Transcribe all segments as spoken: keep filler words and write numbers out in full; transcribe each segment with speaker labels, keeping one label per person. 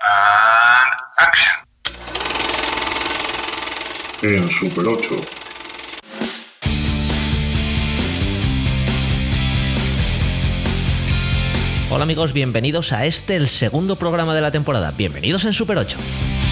Speaker 1: And action.
Speaker 2: En Super ocho.
Speaker 3: Hola amigos, bienvenidos a este, el segundo programa de la temporada. Bienvenidos en Super ocho.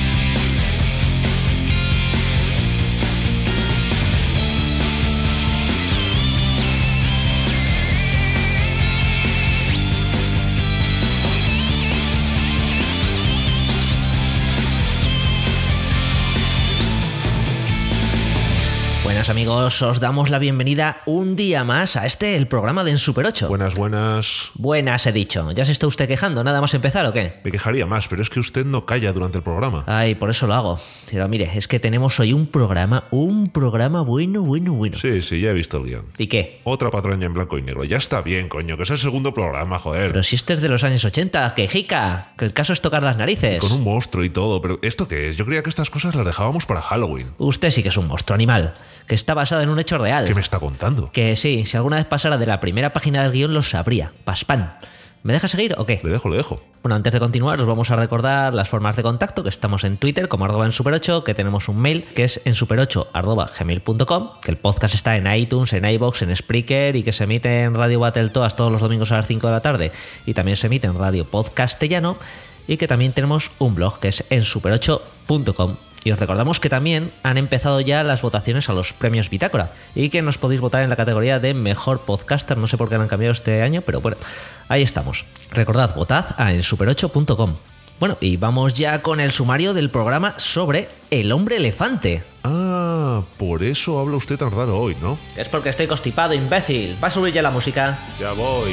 Speaker 3: Buenas amigos, os damos la bienvenida un día más a este, el programa de En Super ocho.
Speaker 4: Buenas, buenas.
Speaker 3: Buenas, he dicho. ¿Ya se está usted quejando? ¿Nada más empezar o qué?
Speaker 4: Me quejaría más, pero es que usted no calla durante el programa.
Speaker 3: Ay, por eso lo hago. Pero mire, es que tenemos hoy un programa, un programa bueno, bueno, bueno.
Speaker 4: Sí, sí, ya he visto el guión.
Speaker 3: ¿Y qué?
Speaker 4: Otra patraña en blanco y negro. Ya está bien, coño, que es el segundo programa, joder.
Speaker 3: Pero si este es de los años ochenta, quejica, que el caso es tocar las narices.
Speaker 4: Con un monstruo y todo, pero ¿esto qué es? Yo creía que estas cosas las dejábamos para Halloween.
Speaker 3: Usted sí que es un monstruo animal, que está basado en un hecho real.
Speaker 4: ¿Qué me está contando?
Speaker 3: Que sí, si alguna vez pasara de la primera página del guión lo sabría. Paspán. ¿Me deja seguir o qué?
Speaker 4: Le dejo, le dejo.
Speaker 3: Bueno, antes de continuar os vamos a recordar las formas de contacto, que estamos en Twitter como arroba en super ocho, que tenemos un mail que es en super ocho arroba gmail punto com, que el podcast está en iTunes, en iVoox, en Spreaker y que se emite en Radio Battletoads todos los domingos a las cinco de la tarde y también se emite en Radio Podcastellano y que también tenemos un blog que es en super ocho punto com. Y os recordamos que también han empezado ya las votaciones a los premios Bitácora y que nos podéis votar en la categoría de Mejor Podcaster. No sé por qué han cambiado este año, pero bueno, ahí estamos. Recordad, votad a en super ocho punto com. Bueno, y vamos ya con el sumario del programa sobre El Hombre Elefante.
Speaker 4: Ah, por eso habla usted tan raro hoy, ¿no?
Speaker 3: Es porque estoy constipado, imbécil. ¿Va a subir ya la música?
Speaker 4: Ya voy.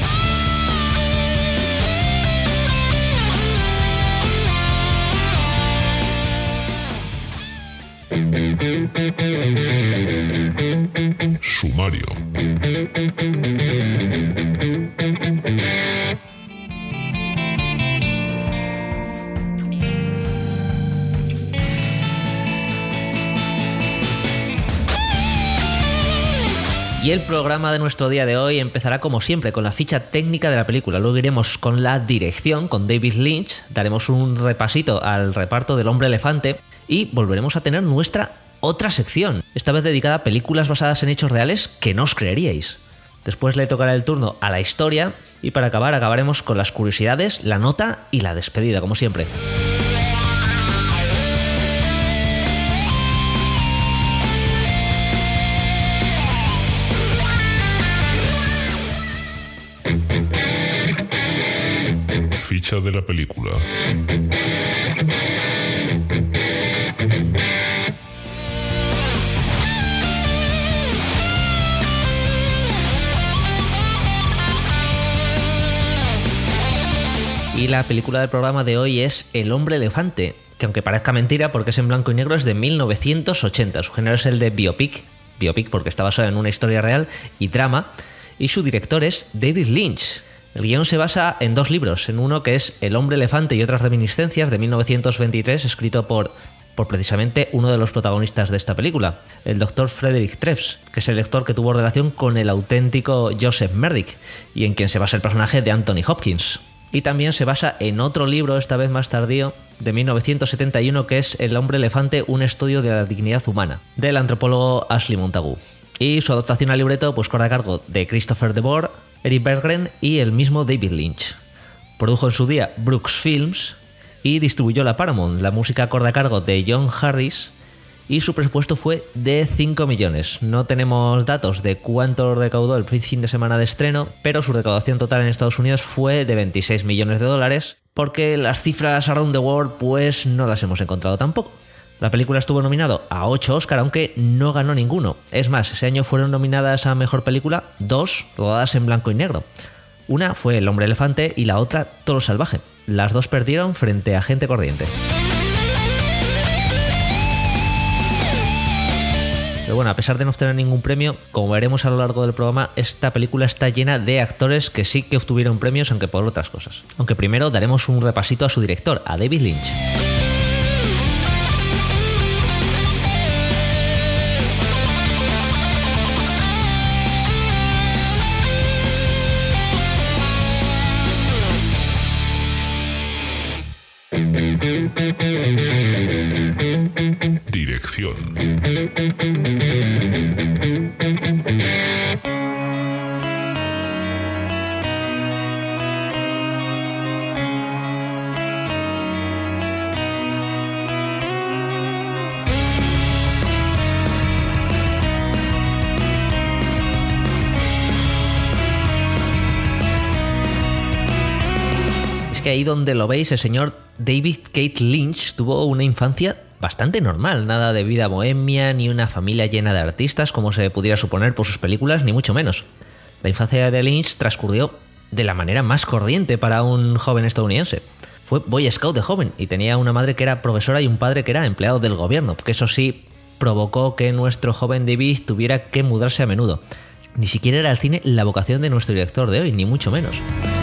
Speaker 4: Sumario.
Speaker 3: Y el programa de nuestro día de hoy empezará como siempre con la ficha técnica de la película. Luego iremos con la dirección, con David Lynch, daremos un repasito al reparto del Hombre Elefante y volveremos a tener nuestra otra sección, esta vez dedicada a películas basadas en hechos reales que no os creeríais. Después le tocará el turno a la historia y para acabar acabaremos con las curiosidades, la nota y la despedida, como siempre.
Speaker 4: Ficha de la película.
Speaker 3: Y la película del programa de hoy es El Hombre Elefante, que aunque parezca mentira porque es en blanco y negro, es de mil novecientos ochenta. Su género es el de biopic, biopic porque está basado en una historia real y drama, y su director es David Lynch. El guión se basa en dos libros, en uno que es El Hombre Elefante y otras reminiscencias de mil novecientos veintitrés, escrito por, por precisamente uno de los protagonistas de esta película, el doctor Frederick Treves, que es el lector que tuvo relación con el auténtico Joseph Merdick y en quien se basa el personaje de Anthony Hopkins. Y también se basa en otro libro, esta vez más tardío, de mil novecientos setenta y uno, que es El Hombre Elefante, un estudio de la dignidad humana, del antropólogo Ashley Montagu. Y su adaptación al libreto pues corre a cargo de Christopher DeBoer, Eric Berggren y el mismo David Lynch. Produjo en su día Brooks Films y distribuyó la Paramount. La música corre a cargo de John Harris y su presupuesto fue de cinco millones. No tenemos datos de cuánto recaudó el fin de semana de estreno, pero su recaudación total en Estados Unidos fue de veintiséis millones de dólares, porque las cifras around the world pues no las hemos encontrado tampoco. La película estuvo nominado a ocho Oscar, aunque no ganó ninguno. Es más, ese año fueron nominadas a Mejor Película dos rodadas en blanco y negro. Una fue El Hombre Elefante y la otra Toro Salvaje. Las dos perdieron frente a Gente Corriente. Pero bueno, a pesar de no obtener ningún premio, como veremos a lo largo del programa, esta película está llena de actores que sí que obtuvieron premios, aunque por otras cosas. Aunque primero daremos un repasito a su director, a David Lynch.
Speaker 4: Dirección.
Speaker 3: Que ahí donde lo veis, el señor David Kate Lynch tuvo una infancia bastante normal, nada de vida bohemia, ni una familia llena de artistas como se pudiera suponer por sus películas, ni mucho menos. La infancia de Lynch transcurrió de la manera más corriente para un joven estadounidense. Fue Boy Scout de joven y tenía una madre que era profesora y un padre que era empleado del gobierno, que eso sí provocó que nuestro joven David tuviera que mudarse a menudo. Ni siquiera era el cine la vocación de nuestro director de hoy, ni mucho menos.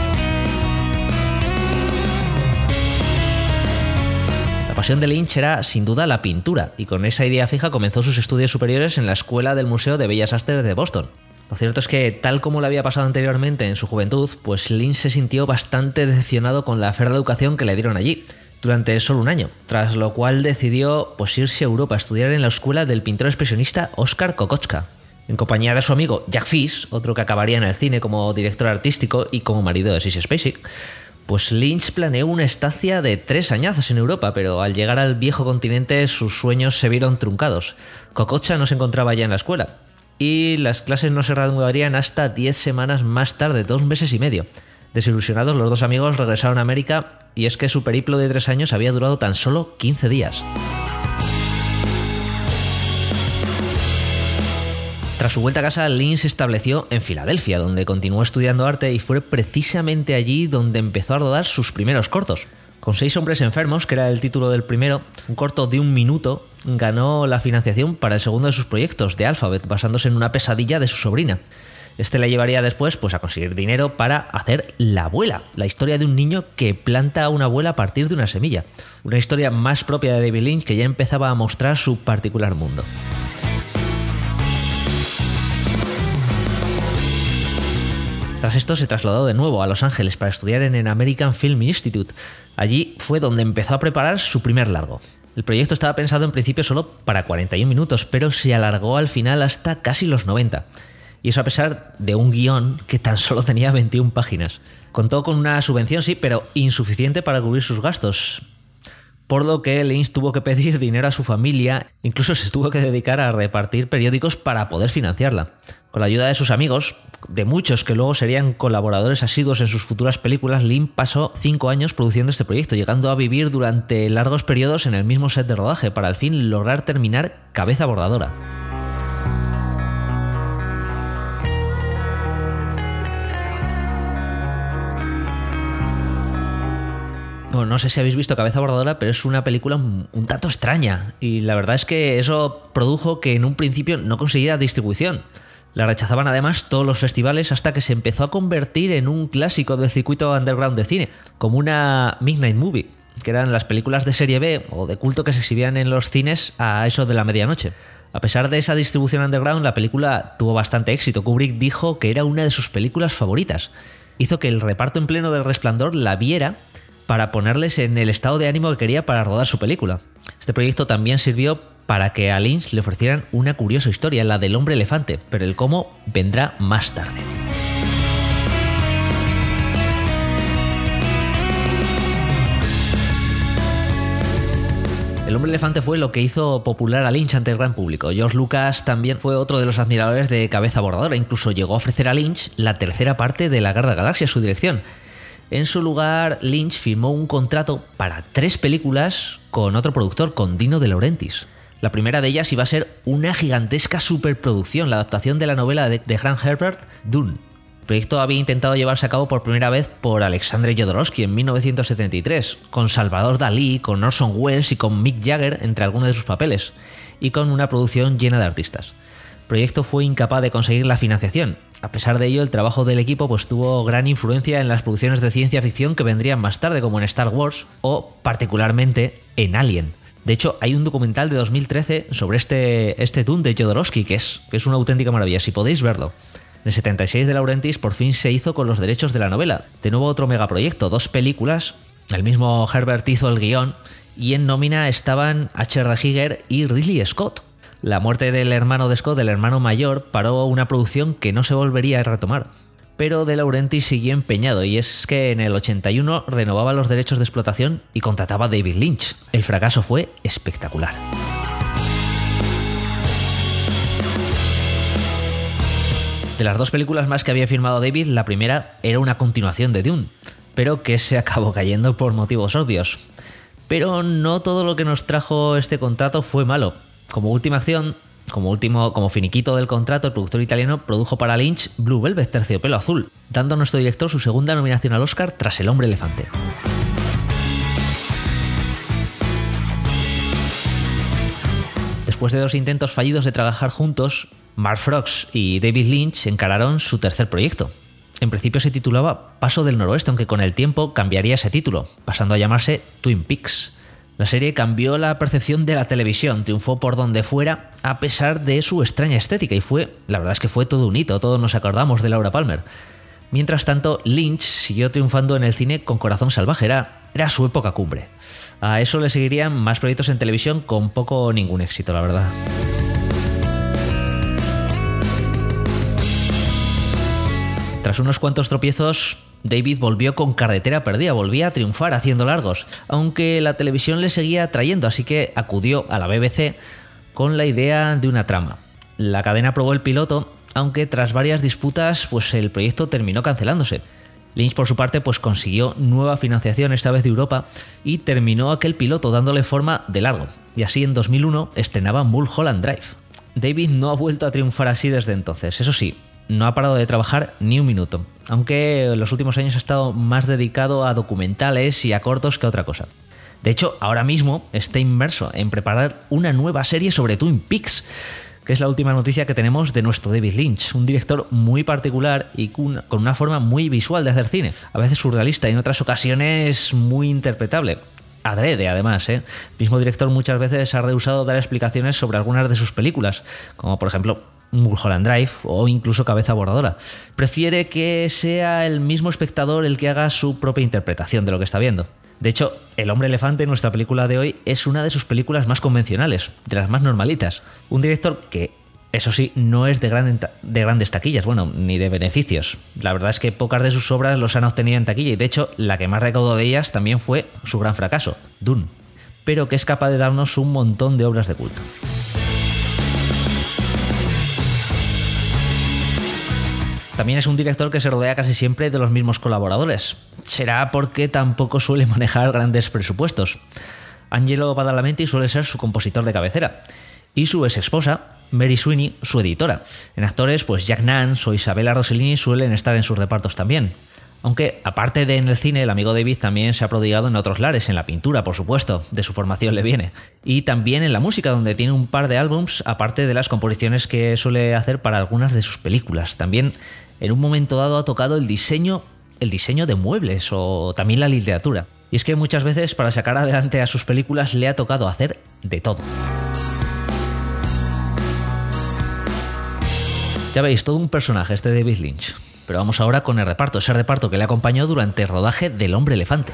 Speaker 3: La pasión de Lynch era sin duda la pintura, y con esa idea fija comenzó sus estudios superiores en la Escuela del Museo de Bellas Artes de Boston. Lo cierto es que, tal como le había pasado anteriormente en su juventud, pues Lynch se sintió bastante decepcionado con la férrea educación que le dieron allí, durante solo un año, tras lo cual decidió pues, irse a Europa a estudiar en la escuela del pintor expresionista Oskar Kokoschka, en compañía de su amigo Jack Fish, otro que acabaría en el cine como director artístico y como marido de Sissy Spacek. Pues Lynch planeó una estancia de tres añazos en Europa, pero al llegar al viejo continente sus sueños se vieron truncados. Kokoschka no se encontraba ya en la escuela, y las clases no se reanudarían hasta diez semanas más tarde, dos meses y medio. Desilusionados, los dos amigos regresaron a América, y es que su periplo de tres años había durado tan solo quince días. Tras su vuelta a casa, Lynch se estableció en Filadelfia, donde continuó estudiando arte y fue precisamente allí donde empezó a rodar sus primeros cortos. Con Seis hombres enfermos, que era el título del primero, un corto de un minuto, ganó la financiación para el segundo de sus proyectos, The Alphabet, basándose en una pesadilla de su sobrina. Este le llevaría después pues, a conseguir dinero para hacer La abuela, la historia de un niño que planta a una abuela a partir de una semilla. Una historia más propia de David Lynch que ya empezaba a mostrar su particular mundo. Tras esto se trasladó de nuevo a Los Ángeles para estudiar en el American Film Institute. Allí fue donde empezó a preparar su primer largo. El proyecto estaba pensado en principio solo para cuarenta y un minutos, pero se alargó al final hasta casi los noventa. Y eso a pesar de un guión que tan solo tenía veintiuna páginas. Contó con una subvención, sí, pero insuficiente para cubrir sus gastos. Por lo que Lynch tuvo que pedir dinero a su familia, incluso se tuvo que dedicar a repartir periódicos para poder financiarla. Con la ayuda de sus amigos, de muchos que luego serían colaboradores asiduos en sus futuras películas, Lynch pasó cinco años produciendo este proyecto, llegando a vivir durante largos periodos en el mismo set de rodaje para al fin lograr terminar Cabeza Bordadora. Bueno, no sé si habéis visto Cabeza Bordadora, pero es una película un, un tanto extraña, y la verdad es que eso produjo que en un principio no consiguiera distribución. La rechazaban además todos los festivales hasta que se empezó a convertir en un clásico del circuito underground de cine, como una Midnight Movie, que eran las películas de serie B o de culto que se exhibían en los cines a eso de la medianoche. A pesar de esa distribución underground, la película tuvo bastante éxito. Kubrick dijo que era una de sus películas favoritas. Hizo que el reparto en pleno del Resplandor la viera para ponerles en el estado de ánimo que quería para rodar su película. Este proyecto también sirvió para que a Lynch le ofrecieran una curiosa historia, la del hombre elefante, pero el cómo vendrá más tarde. El hombre elefante fue lo que hizo popular a Lynch ante el gran público. George Lucas también fue otro de los admiradores de Cabeza Bordadora, incluso llegó a ofrecer a Lynch la tercera parte de La Guerra de las Galaxias, su dirección. En su lugar, Lynch firmó un contrato para tres películas con otro productor, con Dino De Laurentiis. La primera de ellas iba a ser una gigantesca superproducción, la adaptación de la novela de, de Frank Herbert, Dune. El proyecto había intentado llevarse a cabo por primera vez por Alexandre Jodorowsky en mil novecientos setenta y tres, con Salvador Dalí, con Orson Welles y con Mick Jagger entre algunos de sus papeles, y con una producción llena de artistas. El proyecto fue incapaz de conseguir la financiación. A pesar de ello, el trabajo del equipo pues, tuvo gran influencia en las producciones de ciencia ficción que vendrían más tarde, como en Star Wars o particularmente en Alien. De hecho, hay un documental de dos mil trece sobre este, este Dune de Jodorowsky, que es, que es una auténtica maravilla, si podéis verlo. En el setenta y seis de Laurentiis por fin se hizo con los derechos de la novela. De nuevo otro megaproyecto, dos películas El mismo Herbert hizo el guión y en nómina estaban H R Giger y Ridley Scott. La muerte del hermano de Scott, del hermano mayor, paró una producción que no se volvería a retomar. Pero De Laurentiis siguió empeñado, y es que en el ochenta y uno renovaba los derechos de explotación y contrataba a David Lynch. El fracaso fue espectacular. De las dos películas más que había firmado David, la primera era una continuación de Dune, pero que se acabó cayendo por motivos obvios. Pero no todo lo que nos trajo este contrato fue malo. Como última acción, como último, como finiquito del contrato, el productor italiano produjo para Lynch Blue Velvet, Terciopelo Azul, dando a nuestro director su segunda nominación al Oscar tras El hombre elefante. Después de dos intentos fallidos de trabajar juntos, Mark Frost y David Lynch encararon su tercer proyecto. En principio se titulaba Paso del Noroeste, aunque con el tiempo cambiaría ese título, pasando a llamarse Twin Peaks. La serie cambió la percepción de la televisión, triunfó por donde fuera a pesar de su extraña estética y fue, la verdad es que fue todo un hito, todos nos acordamos de Laura Palmer. Mientras tanto, Lynch siguió triunfando en el cine con Corazón Salvaje, era, era su época cumbre. A eso le seguirían más proyectos en televisión con poco o ningún éxito, la verdad. Tras unos cuantos tropiezos, David volvió con Carretera Perdida, volvía a triunfar haciendo largos, aunque la televisión le seguía atrayendo, así que acudió a la B B C con la idea de una trama. La cadena aprobó el piloto, aunque tras varias disputas, pues el proyecto terminó cancelándose. Lynch, por su parte, pues consiguió nueva financiación, esta vez de Europa, y terminó aquel piloto dándole forma de largo, y así en dos mil uno estrenaba Mulholland Drive. David no ha vuelto a triunfar así desde entonces, eso sí, no ha parado de trabajar ni un minuto, aunque en los últimos años ha estado más dedicado a documentales y a cortos que a otra cosa. De hecho, ahora mismo está inmerso en preparar una nueva serie sobre Twin Peaks, que es la última noticia que tenemos de nuestro David Lynch, un director muy particular y con una forma muy visual de hacer cine, a veces surrealista y en otras ocasiones muy interpretable. Adrede, además, ¿eh? El mismo director muchas veces ha rehusado dar explicaciones sobre algunas de sus películas, como por ejemplo Mulholland Drive o incluso Cabeza Borradora. Prefiere que sea el mismo espectador el que haga su propia interpretación de lo que está viendo. De hecho, El hombre elefante, nuestra película de hoy, es una de sus películas más convencionales, de las más normalitas. Un director que, eso sí, no es de, gran, de grandes taquillas, bueno, ni de beneficios. La verdad es que pocas de sus obras los han obtenido en taquilla y de hecho la que más recaudó de ellas también fue su gran fracaso, Dune, pero que es capaz de darnos un montón de obras de culto. También es un director que se rodea casi siempre de los mismos colaboradores. Será porque tampoco suele manejar grandes presupuestos. Angelo Badalamenti suele ser su compositor de cabecera y su ex esposa, Mary Sweeney, su editora. En actores, pues Jack Nance o Isabella Rossellini suelen estar en sus repartos también. Aunque, aparte de en el cine, el amigo David también se ha prodigado en otros lares, en la pintura, por supuesto, de su formación le viene. Y también en la música, donde tiene un par de álbums, aparte de las composiciones que suele hacer para algunas de sus películas. También, en un momento dado, ha tocado el diseño, el diseño de muebles o también la literatura. Y es que muchas veces, para sacar adelante a sus películas, le ha tocado hacer de todo. Ya veis, todo un personaje este David Lynch. Pero vamos ahora con el reparto, ese reparto que le acompañó durante el rodaje del Hombre Elefante.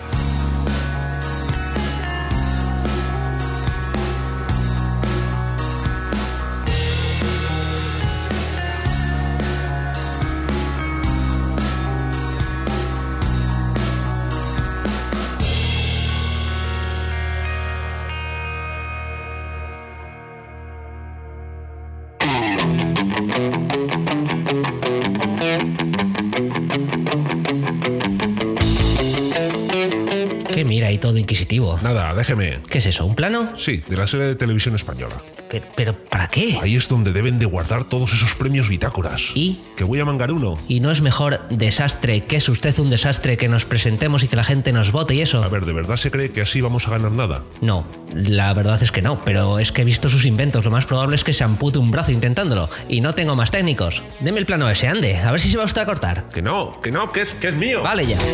Speaker 3: Mira, y todo inquisitivo.
Speaker 4: Nada, déjeme.
Speaker 3: ¿Qué es eso, un plano?
Speaker 4: Sí, de la serie de televisión española.
Speaker 3: ¿Pero, pero para qué?
Speaker 4: Ahí es donde deben de guardar todos esos premios bitácoras.
Speaker 3: ¿Y?
Speaker 4: Que voy a mangar uno.
Speaker 3: ¿Y no es mejor desastre, que es usted un desastre, que nos presentemos y que la gente nos vote y eso?
Speaker 4: A ver, ¿de verdad se cree que así vamos a ganar nada?
Speaker 3: No, la verdad es que no, pero es que he visto sus inventos. Lo más probable es que se ampute un brazo intentándolo. Y no tengo más técnicos. Deme el plano ese, ande, a ver si se va usted a cortar.
Speaker 4: Que no, que no, que es, que es mío.
Speaker 3: Vale ya.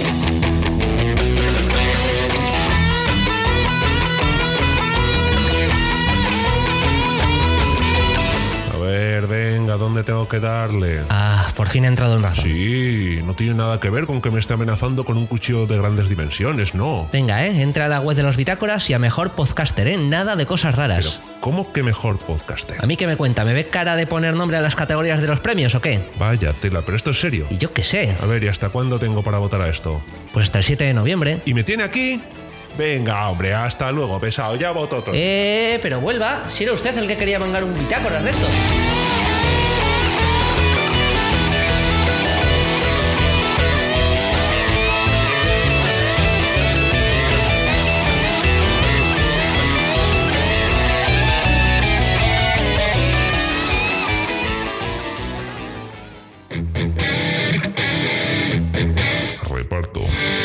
Speaker 4: Venga, ¿dónde tengo que darle.
Speaker 5: Ah, por fin ha entrado en razón.
Speaker 4: Sí, no tiene nada que ver con que me esté amenazando con un cuchillo de grandes dimensiones, no.
Speaker 5: Venga, eh, entra a la web de los bitácoras y a mejor podcaster, eh, nada de cosas raras.
Speaker 4: Pero, ¿cómo que mejor podcaster?
Speaker 5: ¿A mí qué me cuenta? ¿Me ve cara de poner nombre a las categorías de los premios o qué?
Speaker 4: Vaya tela, pero esto es serio.
Speaker 5: Y yo qué sé.
Speaker 4: A ver, ¿y hasta cuándo tengo para votar a esto?
Speaker 5: Pues hasta el siete de noviembre.
Speaker 4: ¿Y me tiene aquí? Venga, hombre, hasta luego, pesado, ya voto otro.
Speaker 5: Eh, pero vuelva, si era usted el que quería mangar un bitácoras de esto.
Speaker 4: Reparto.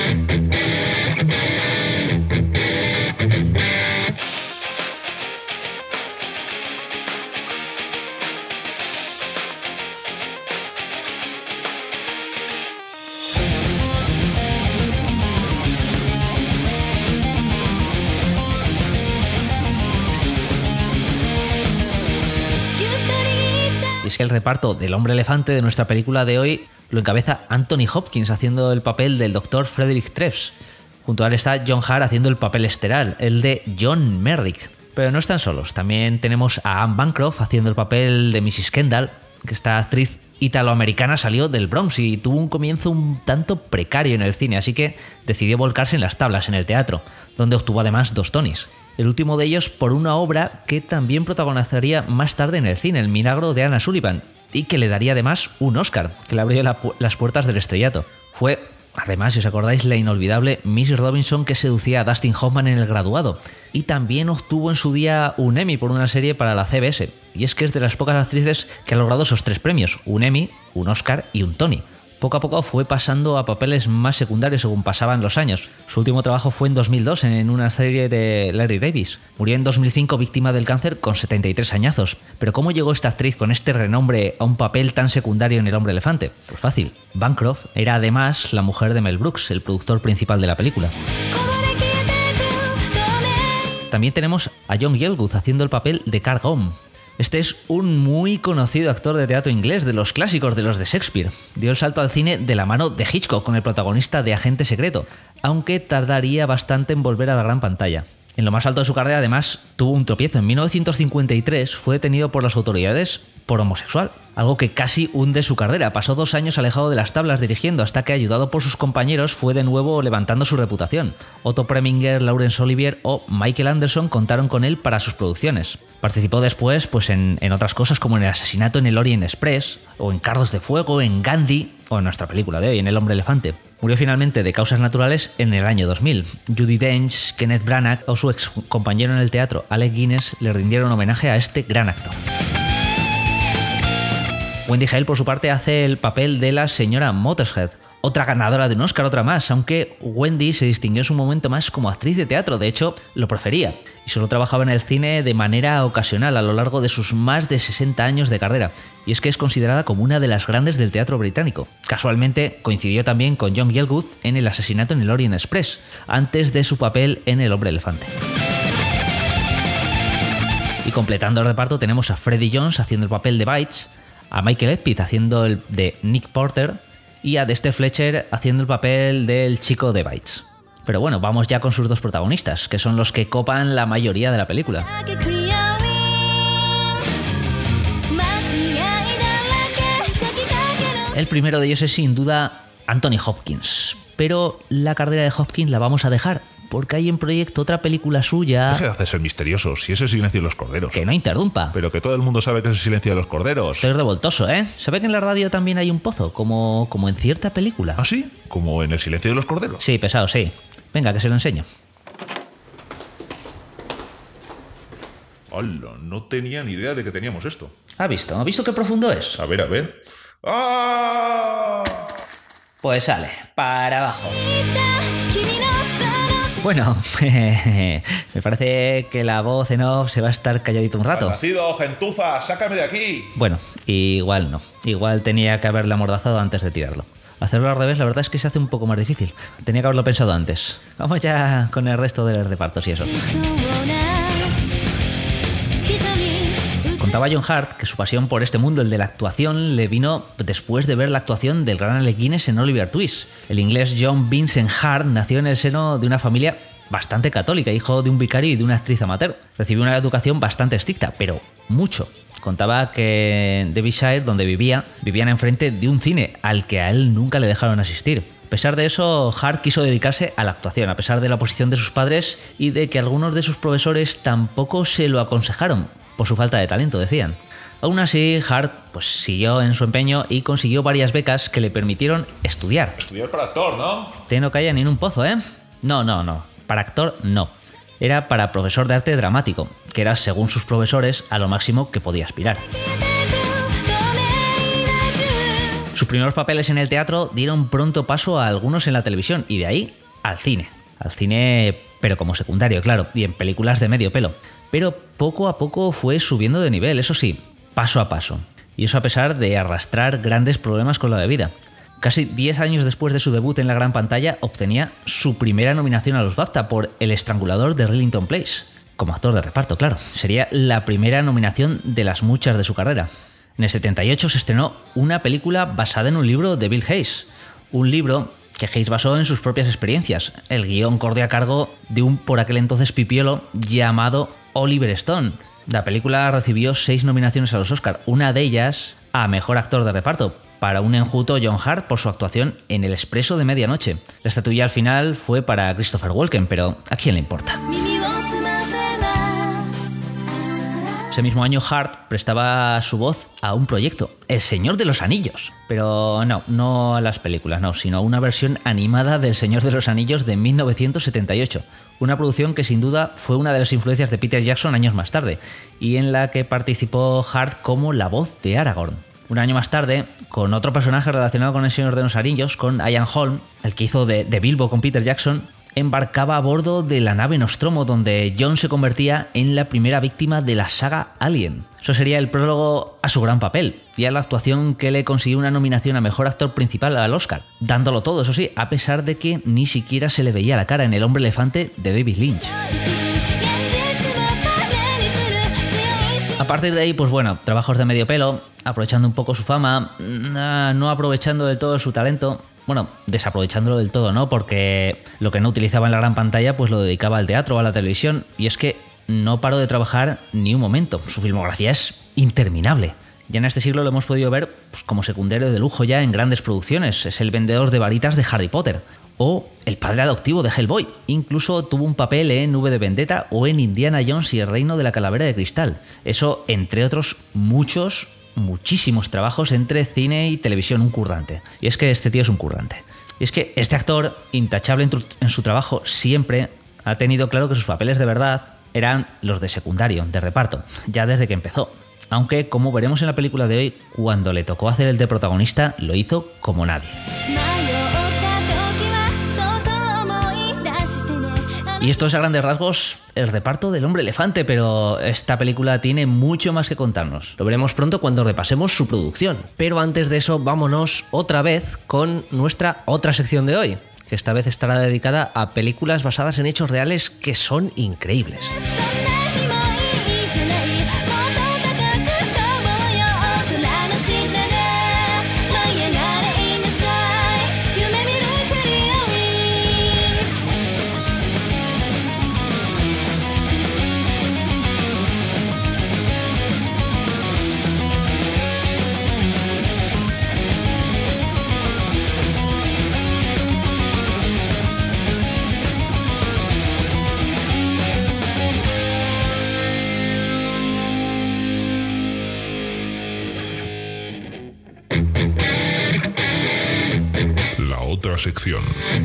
Speaker 3: Y es que el reparto del hombre elefante de nuestra película de hoy lo encabeza Anthony Hopkins haciendo el papel del doctor Frederick Treves. Junto a él está John Hart haciendo el papel estelar, el de John Merrick. Pero no están solos, también tenemos a Anne Bancroft haciendo el papel de missus Kendall, que esta actriz italoamericana salió del Bronx y tuvo un comienzo un tanto precario en el cine, así que decidió volcarse en las tablas en el teatro, donde obtuvo además dos Tonys. El último de ellos por una obra que también protagonizaría más tarde en el cine, El milagro de Anna Sullivan, y que le daría además un Oscar, que le abrió la pu- las puertas del estrellato. Fue, además, si os acordáis, la inolvidable missus Robinson que seducía a Dustin Hoffman en El graduado, y también obtuvo en su día un Emmy por una serie para la C B S, y es que es de las pocas actrices que ha logrado esos tres premios, un Emmy, un Oscar y un Tony. Poco a poco fue pasando a papeles más secundarios según pasaban los años. Su último trabajo fue en dos mil dos en una serie de Larry Davis. Murió en dos mil cinco víctima del cáncer con setenta y tres añazos. Pero ¿cómo llegó esta actriz con este renombre a un papel tan secundario en El hombre elefante? Pues fácil. Bancroft era además la mujer de Mel Brooks, el productor principal de la película. También tenemos a John Gielgud haciendo el papel de Carl Gaume. Este es un muy conocido actor de teatro inglés, de los clásicos, de los de Shakespeare. Dio el salto al cine de la mano de Hitchcock con el protagonista de Agente Secreto, aunque tardaría bastante en volver a la gran pantalla. En lo más alto de su carrera, además, tuvo un tropiezo. En mil novecientos cincuenta y tres fue detenido por las autoridades por homosexual, algo que casi hunde su carrera. Pasó dos años alejado de las tablas dirigiendo, hasta que, ayudado por sus compañeros, fue de nuevo levantando su reputación. Otto Preminger, Laurence Olivier o Michael Anderson contaron con él para sus producciones. Participó después pues, en, en otras cosas como en El asesinato en el Orient Express, o en Carros de Fuego, en Gandhi, o en nuestra película de hoy, en El hombre elefante. Murió finalmente de causas naturales en el año dos mil. Judi Dench, Kenneth Branagh o su ex compañero en el teatro, Alec Guinness, le rindieron homenaje a este gran actor. Wendy Hale, por su parte, hace el papel de la señora Mothershead, otra ganadora de un Oscar, otra más, aunque Wendy se distinguió en su momento más como actriz de teatro, de hecho, lo prefería, y solo trabajaba en el cine de manera ocasional a lo largo de sus más de sesenta años de carrera, y es que es considerada como una de las grandes del teatro británico. Casualmente, coincidió también con John Gielgud en El asesinato en el Orient Express, antes de su papel en El hombre elefante. Y completando el reparto tenemos a Freddie Jones haciendo el papel de Bites, a Michael Edpitt haciendo el de Nick Porter y a Dexter Fletcher haciendo el papel del chico de Bites. Pero bueno, vamos ya con sus dos protagonistas, que son los que copan la mayoría de la película. El primero de ellos es sin duda Anthony Hopkins, pero la carrera de Hopkins la vamos a dejar porque hay en proyecto otra película suya.
Speaker 4: Deje de hacerse misterioso, si es El silencio de los corderos.
Speaker 3: Que no interrumpa.
Speaker 4: Pero que todo el mundo sabe que es El silencio de los corderos.
Speaker 3: Estoy revoltoso, ¿eh? ¿Sabe que en la radio también hay un pozo? Como, como en cierta película.
Speaker 4: ¿Ah, sí? ¿Como en El silencio de los corderos?
Speaker 3: Sí, pesado, sí. Venga, que se lo enseño.
Speaker 4: Hola, no tenía ni idea de que teníamos esto.
Speaker 3: ¿Ha visto? ¿Ha visto qué profundo es?
Speaker 4: A ver, a ver. ¡Ah!
Speaker 3: Pues sale, para abajo. Bueno, me parece que la voz en off se va a estar calladito un rato.
Speaker 4: Nacido, gentuza, sácame de aquí.
Speaker 3: Bueno, igual no. Igual tenía que haberle amordazado antes de tirarlo. Hacerlo al revés, la verdad es que se hace un poco más difícil. Tenía que haberlo pensado antes. Vamos ya con el resto de los repartos y eso. Contaba John Hurt que su pasión por este mundo, el de la actuación, le vino después de ver la actuación del gran Alec Guinness en Oliver Twist. El inglés John Vincent Hurt nació en el seno de una familia bastante católica, hijo de un vicario y de una actriz amateur. Recibió una educación bastante estricta, pero mucho. Contaba que en Derbyshire, donde vivía, vivían enfrente de un cine al que a él nunca le dejaron asistir. A pesar de eso, Hart quiso dedicarse a la actuación, a pesar de la oposición de sus padres y de que algunos de sus profesores tampoco se lo aconsejaron, por su falta de talento, decían. Aún así, Hart pues, siguió en su empeño y consiguió varias becas que le permitieron estudiar.
Speaker 4: Estudiar para actor, ¿no?
Speaker 3: Te no caía ni en un pozo, ¿eh? No, no, no. Para actor, no. Era para profesor de arte dramático, que era, según sus profesores, a lo máximo que podía aspirar. Sus primeros papeles en el teatro dieron pronto paso a algunos en la televisión y de ahí al cine. Al cine, pero como secundario, claro, y en películas de medio pelo. Pero poco a poco fue subiendo de nivel, eso sí, paso a paso. Y eso a pesar de arrastrar grandes problemas con la bebida. Casi diez años después de su debut en la gran pantalla, obtenía su primera nominación a los BAFTA por El estrangulador de Rillington Place. Como actor de reparto, claro. Sería la primera nominación de las muchas de su carrera. En el setenta y ocho se estrenó una película basada en un libro de Bill Hayes. Un libro que Hayes basó en sus propias experiencias. El guión corrió a cargo de un por aquel entonces pipiolo llamado Oliver Stone. La película recibió seis nominaciones a los Oscar, una de ellas a Mejor Actor de Reparto, para un enjuto John Hurt por su actuación en El Expreso de Medianoche. La estatuilla al final fue para Christopher Walken, pero ¿a quién le importa? Ese mismo año Hurt prestaba su voz a un proyecto, El Señor de los Anillos. Pero no, no a las películas, no, sino a una versión animada del Señor de los Anillos de mil novecientos setenta y ocho. Una producción que sin duda fue una de las influencias de Peter Jackson años más tarde, y en la que participó Hurt como la voz de Aragorn. Un año más tarde, con otro personaje relacionado con El Señor de los Anillos, con Ian Holm, el que hizo de, de Bilbo con Peter Jackson, embarcaba a bordo de la nave Nostromo, donde John se convertía en la primera víctima de la saga Alien. Eso sería el prólogo a su gran papel, y a la actuación que le consiguió una nominación a Mejor Actor Principal al Oscar, dándolo todo, eso sí, a pesar de que ni siquiera se le veía la cara en El Hombre Elefante de David Lynch. A partir de ahí, pues bueno, trabajos de medio pelo, aprovechando un poco su fama, no aprovechando del todo su talento. Bueno, desaprovechándolo del todo, ¿no? Porque lo que no utilizaba en la gran pantalla, pues lo dedicaba al teatro o a la televisión. Y es que no paró de trabajar ni un momento. Su filmografía es interminable. Ya en este siglo lo hemos podido ver pues, como secundario de lujo ya en grandes producciones. Es el vendedor de varitas de Harry Potter. O el padre adoptivo de Hellboy. Incluso tuvo un papel en V de Vendetta o en Indiana Jones y el Reino de la Calavera de Cristal. Eso, entre otros muchos, muchísimos trabajos entre cine y televisión, un currante. Y es que este tío es un currante. Y es que este actor, intachable en, tu, en su trabajo, siempre ha tenido claro que sus papeles de verdad eran los de secundario, de reparto, ya desde que empezó. Aunque, como veremos en la película de hoy, cuando le tocó hacer el de protagonista, lo hizo como nadie. Y esto es a grandes rasgos el reparto del Hombre Elefante, pero esta película tiene mucho más que contarnos.
Speaker 5: Lo veremos pronto cuando repasemos su producción. Pero antes de eso, vámonos otra vez con nuestra otra sección de hoy, que esta vez estará dedicada a películas basadas en hechos reales que son increíbles.
Speaker 4: Otra sección.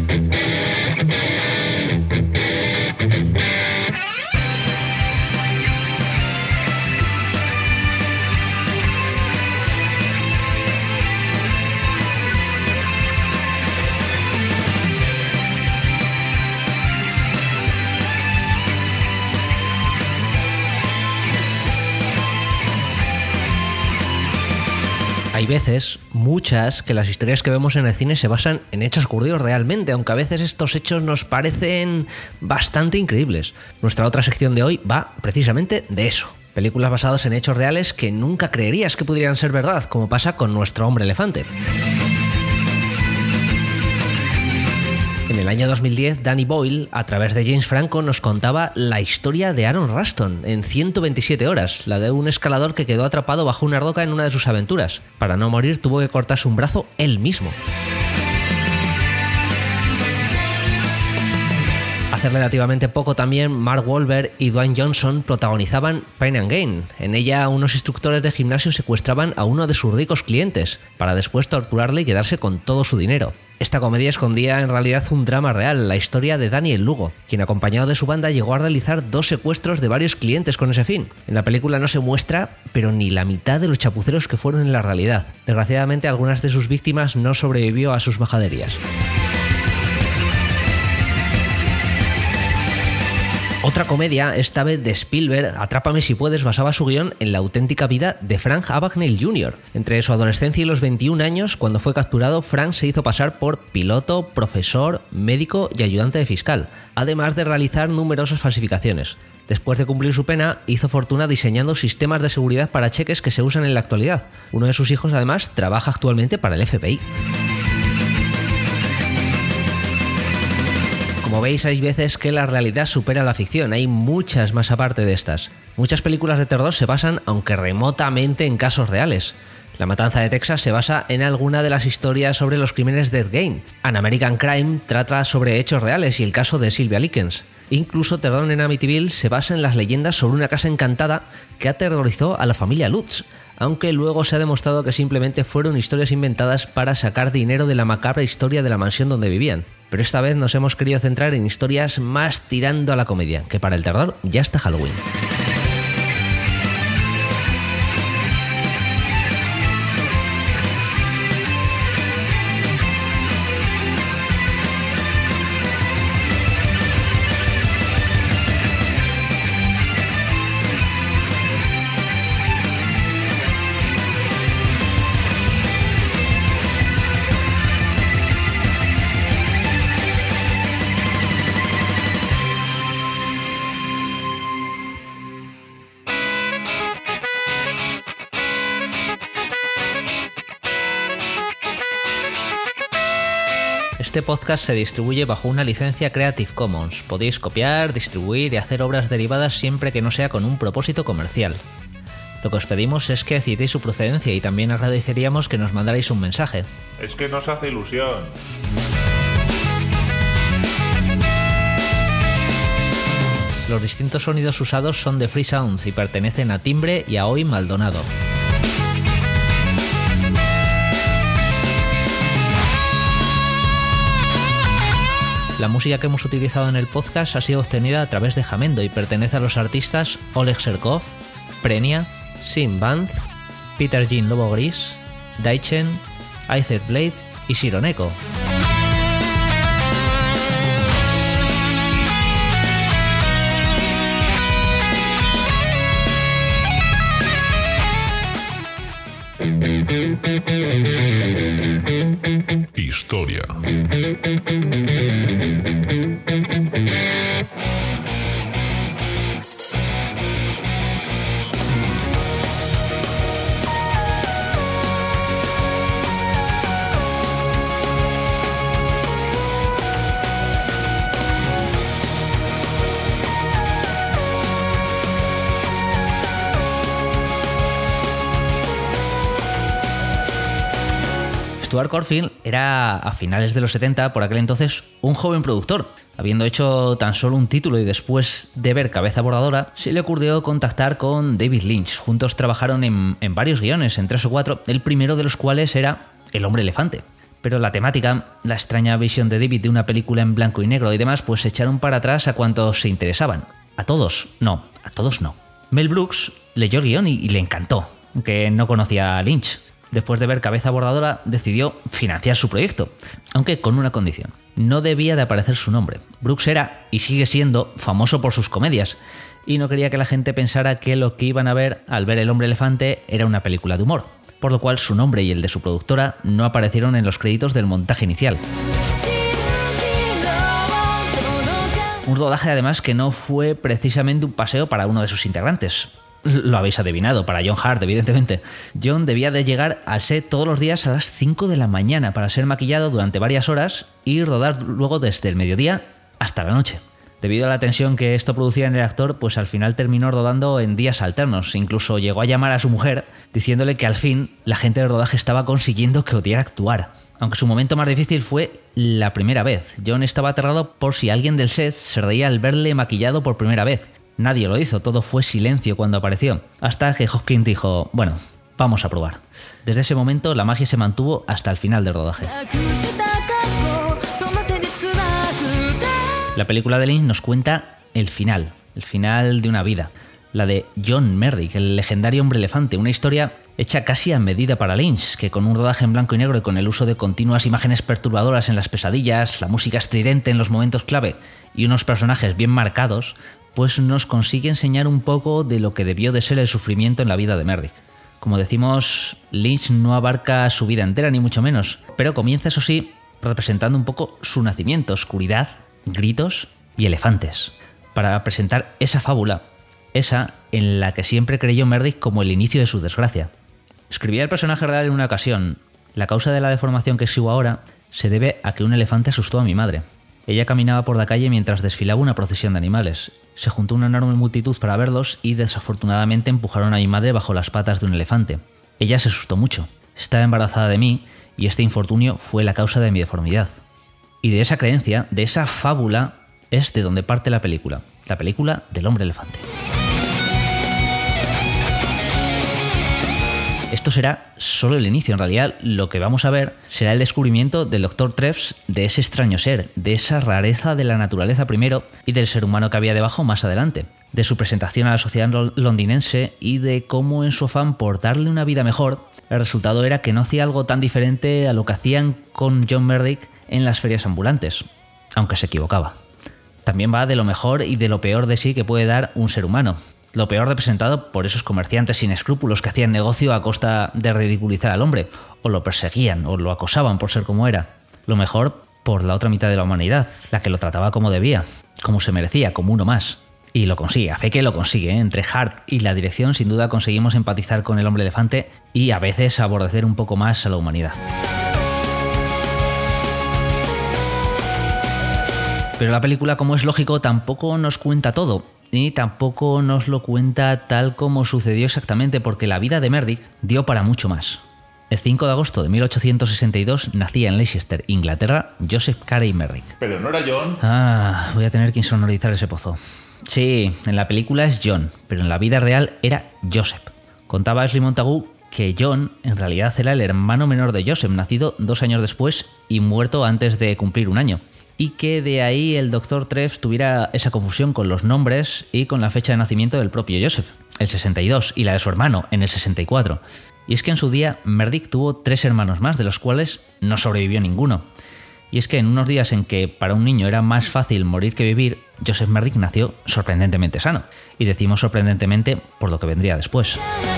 Speaker 5: Hay veces, muchas, que las historias que vemos en el cine se basan en hechos ocurridos realmente, aunque a veces estos hechos nos parecen bastante increíbles. Nuestra otra sección de hoy va precisamente de eso. Películas basadas en hechos reales que nunca creerías que pudieran ser verdad, como pasa con Nuestro hombre elefante. En el año dos mil diez, Danny Boyle, a través de James Franco, nos contaba la historia de Aaron Ruston en ciento veintisiete horas, la de un escalador que quedó atrapado bajo una roca en una de sus aventuras. Para no morir tuvo que cortarse un brazo él mismo. Hace relativamente poco también, Mark Wahlberg y Dwayne Johnson protagonizaban Pain and Gain. En ella, unos instructores de gimnasio secuestraban a uno de sus ricos clientes, para después torturarle y quedarse con todo su dinero. Esta comedia escondía en realidad un drama real, la historia de Daniel Lugo, quien acompañado de su banda llegó a realizar dos secuestros de varios clientes con ese fin. En la película no se muestra, pero ni la mitad de los chapuceros que fueron en la realidad. Desgraciadamente, algunas de sus víctimas no sobrevivió a sus majaderías. Otra comedia, esta vez de Spielberg, Atrápame si puedes, basaba su guión en la auténtica vida de Frank Abagnale junior Entre su adolescencia y los veintiún años, cuando fue capturado, Frank se hizo pasar por piloto, profesor, médico y ayudante de fiscal, además de realizar numerosas falsificaciones. Después de cumplir su pena, hizo fortuna diseñando sistemas de seguridad para cheques que se usan en la actualidad. Uno de sus hijos, además, trabaja actualmente para el F B I. Como veis, hay veces que la realidad supera la ficción, hay muchas más aparte de estas. Muchas películas de terror se basan, aunque remotamente, en casos reales. La Matanza de Texas se basa en alguna de las historias sobre los crímenes de Ed Gein. An American Crime trata sobre hechos reales y el caso de Sylvia Likens. Incluso Terror en Amityville se basa en las leyendas sobre una casa encantada que aterrorizó a la familia Lutz, aunque luego se ha demostrado que simplemente fueron historias inventadas para sacar dinero de la macabra historia de la mansión donde vivían. Pero esta vez nos hemos querido centrar en historias más tirando a la comedia, que para el terror ya está Halloween. Este podcast se distribuye bajo una licencia Creative Commons. Podéis copiar, distribuir y hacer obras derivadas siempre que no sea con un propósito comercial. Lo que os pedimos es que citéis su procedencia y también agradeceríamos que nos mandarais un mensaje.
Speaker 2: Es que nos hace ilusión.
Speaker 3: Los distintos sonidos usados son de Free Sounds y pertenecen a Timbre y a Hoy Maldonado. La música que hemos utilizado en el podcast ha sido obtenida a través de Jamendo y pertenece a los artistas Oleg Serkov, Prenia, Sim Band, Peter Jean Lobo Gris, Daichen, Aized Blade y Sironeko.
Speaker 4: Historia.
Speaker 3: Stuart Corfield era, a finales de los setenta, por aquel entonces, un joven productor. Habiendo hecho tan solo un título y después de ver Cabeza Bordadora, se le ocurrió contactar con David Lynch. Juntos trabajaron en, en varios guiones, en tres o cuatro, el primero de los cuales era El hombre elefante. Pero la temática, la extraña visión de David de una película en blanco y negro y demás, pues echaron para atrás a cuantos se interesaban. A todos, no, a todos no. Mel Brooks leyó el guión y, y le encantó, aunque no conocía a Lynch. Después de ver Cabeza Bordadora, decidió financiar su proyecto, aunque con una condición. No debía de aparecer su nombre. Brooks era, y sigue siendo, famoso por sus comedias, y no quería que la gente pensara que lo que iban a ver al ver El hombre elefante era una película de humor, por lo cual su nombre y el de su productora no aparecieron en los créditos del montaje inicial. Un rodaje además que no fue precisamente un paseo para uno de sus integrantes. Lo habéis adivinado, para John Hurt, evidentemente. John debía de llegar al set todos los días a las cinco de la mañana para ser maquillado durante varias horas y rodar luego desde el mediodía hasta la noche. Debido a la tensión que esto producía en el actor, pues al final terminó rodando en días alternos. Incluso llegó a llamar a su mujer diciéndole que al fin la gente del rodaje estaba consiguiendo que odiara actuar. Aunque su momento más difícil fue la primera vez. John estaba aterrado por si alguien del set se reía al verle maquillado por primera vez. Nadie lo hizo, todo fue silencio cuando apareció, hasta que Hopkins dijo, bueno, vamos a probar. Desde ese momento la magia se mantuvo hasta el final del rodaje. La película de Lynch nos cuenta el final, el final de una vida, la de John Merrick, el legendario hombre elefante, una historia hecha casi a medida para Lynch, que con un rodaje en blanco y negro y con el uso de continuas imágenes perturbadoras en las pesadillas, la música estridente en los momentos clave y unos personajes bien marcados, pues nos consigue enseñar un poco de lo que debió de ser el sufrimiento en la vida de Merrick. Como decimos, Lynch no abarca su vida entera, ni mucho menos, pero comienza, eso sí, representando un poco su nacimiento, oscuridad, gritos y elefantes, para presentar esa fábula, esa en la que siempre creyó Merrick como el inicio de su desgracia. Escribía el personaje real en una ocasión, la causa de la deformación que exhibo ahora se debe a que un elefante asustó a mi madre. Ella caminaba por la calle mientras desfilaba una procesión de animales. Se juntó una enorme multitud para verlos y desafortunadamente empujaron a mi madre bajo las patas de un elefante. Ella se asustó mucho. Estaba embarazada de mí y este infortunio fue la causa de mi deformidad. Y de esa creencia, de esa fábula, es de donde parte la película. La película del hombre elefante. Esto será solo el inicio, en realidad lo que vamos a ver será el descubrimiento del doctor Treves de ese extraño ser, de esa rareza de la naturaleza primero y del ser humano que había debajo más adelante, de su presentación a la sociedad londinense y de cómo en su afán por darle una vida mejor, el resultado era que no hacía algo tan diferente a lo que hacían con John Merrick en las ferias ambulantes, aunque se equivocaba. También va de lo mejor y de lo peor de sí que puede dar un ser humano. Lo peor representado por esos comerciantes sin escrúpulos que hacían negocio a costa de ridiculizar al hombre, o lo perseguían, o lo acosaban por ser como era. Lo mejor por la otra mitad de la humanidad, la que lo trataba como debía, como se merecía, como uno más. Y lo consigue, a fe que lo consigue, ¿eh? Entre Hart y la dirección sin duda conseguimos empatizar con el hombre elefante y a veces aborrecer un poco más a la humanidad. Pero la película, como es lógico, tampoco nos cuenta todo. Y tampoco nos lo cuenta tal como sucedió exactamente, porque la vida de Merrick dio para mucho más. El cinco de agosto de mil ochocientos sesenta y dos nacía en Leicester, Inglaterra, Joseph Carey Merrick.
Speaker 2: Pero no era John.
Speaker 3: Ah, voy a tener que insonorizar ese pozo. Sí, en la película es John, pero en la vida real era Joseph. Contaba Ashley Montagu que John en realidad era el hermano menor de Joseph, nacido dos años después y muerto antes de cumplir un año. Y que de ahí el doctor Treves tuviera esa confusión con los nombres y con la fecha de nacimiento del propio Joseph, el sesenta y dos, y la de su hermano, en el sesenta y cuatro. Y es que en su día Merrick tuvo tres hermanos más, de los cuales no sobrevivió ninguno. Y es que en unos días en que para un niño era más fácil morir que vivir, Joseph Merrick nació sorprendentemente sano. Y decimos sorprendentemente por lo que vendría después.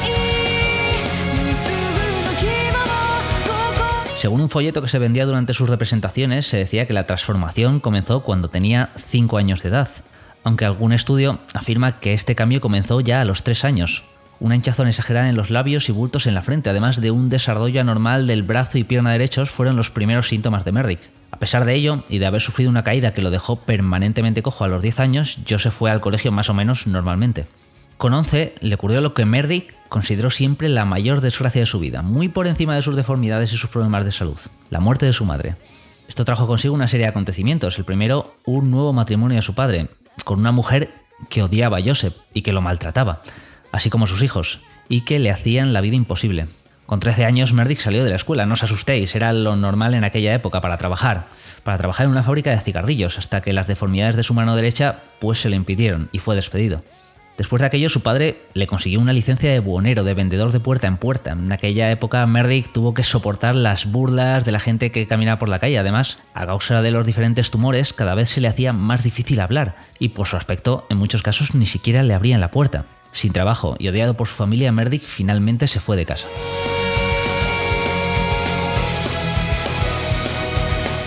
Speaker 3: Según un folleto que se vendía durante sus representaciones, se decía que la transformación comenzó cuando tenía cinco años de edad, aunque algún estudio afirma que este cambio comenzó ya a los tres años. Una hinchazón exagerada en los labios y bultos en la frente, además de un desarrollo anormal del brazo y pierna derechos, fueron los primeros síntomas de Merrick. A pesar de ello, y de haber sufrido una caída que lo dejó permanentemente cojo a los diez años, Joseph fue al colegio más o menos normalmente. Con once le ocurrió lo que Merrick consideró siempre la mayor desgracia de su vida, muy por encima de sus deformidades y sus problemas de salud, la muerte de su madre. Esto trajo consigo una serie de acontecimientos. El primero, un nuevo matrimonio de su padre, con una mujer que odiaba a Joseph y que lo maltrataba, así como sus hijos, y que le hacían la vida imposible. Con trece años Merrick salió de la escuela, no os asustéis, era lo normal en aquella época para trabajar, para trabajar en una fábrica de cigarrillos, hasta que las deformidades de su mano derecha pues se le impidieron y fue despedido. Después de aquello, su padre le consiguió una licencia de buhonero, de vendedor de puerta en puerta. En aquella época, Merrick tuvo que soportar las burlas de la gente que caminaba por la calle. Además, a causa de los diferentes tumores, cada vez se le hacía más difícil hablar y por su aspecto, en muchos casos, ni siquiera le abrían la puerta. Sin trabajo y odiado por su familia, Merrick finalmente se fue de casa.